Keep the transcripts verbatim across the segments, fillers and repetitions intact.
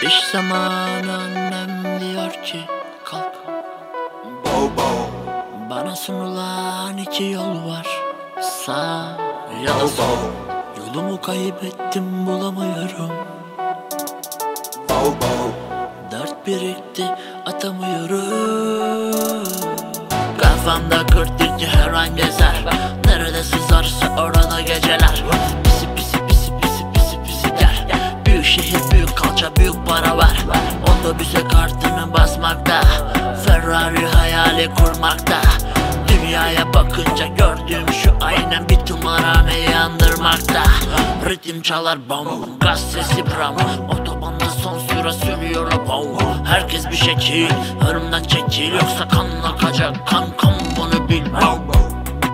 İş zamanı annem diyor ki kalk. Bo bo, Bana sunulan iki yol var, sağ ya da bo sol. bo, Yolumu kaybettim, bulamıyorum. bo bo, Dert birikti, atamıyorum. Kafamda kırk tilki her an gezer. Nerede sızarsa orada geceler. Pisi pisi pisi pisi pisi pisi gel. Büyük şehir, büyük kalça, büyük para var. Otobüse kartını basmakta, Ferrari hayali kurmakta. Dünyaya bakınca gördüğüm şu aynen bir tımarhaneyi andırmakta. Ritim çalar bom, gaz sesi bram. Otobanda son süre sürüyor bom. Herkes bir şekil, önümden çekil, yoksa kan akacak kankam, bunu bil. bo bo, bo bo,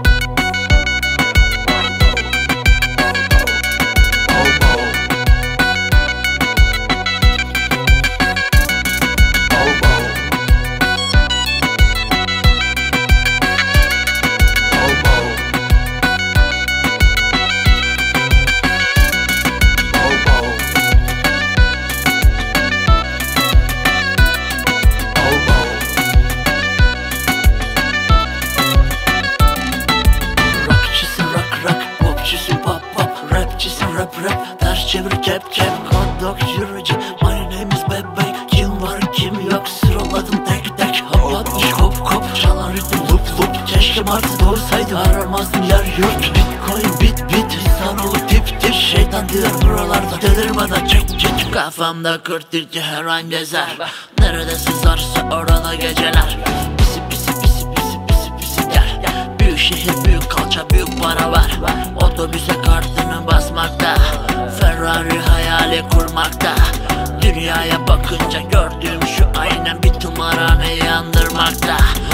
Rapçisin rap rap, ters çevir kep kep. Hot dog yürücü, my name is bebek. Kim var kim yok, sıraladım tek tek. Hop atmış hop hop, çalan ritim loop loop. Keşke Mars'ta olsaydım, aramazdım yer yurt. Bitcoin bit bit, insan olup tip tip. Şeytan diyor buralarda, delirmeden çek çek. Kafamda kırk tilki her an gezer. Nerede sızarsa orada geceler. Pisi pisi pisi pisi pisi pisi gel. Büyük şehir, büyük kalça, büyük para var. Otobüse kartını basmakta, Ferrari hayali kurmakta. Dünyaya bakınca gördüğüm şu aynen bir tımarhaneyi andırmakta.